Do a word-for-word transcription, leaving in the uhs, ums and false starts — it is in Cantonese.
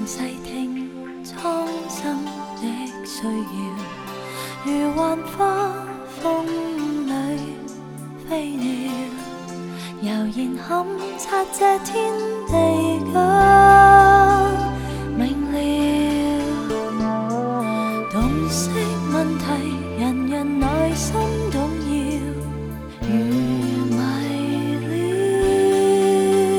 細聽蒼生的需要，如幻花風裏飛鳥，悠然勘察這天地間明了，洞悉問題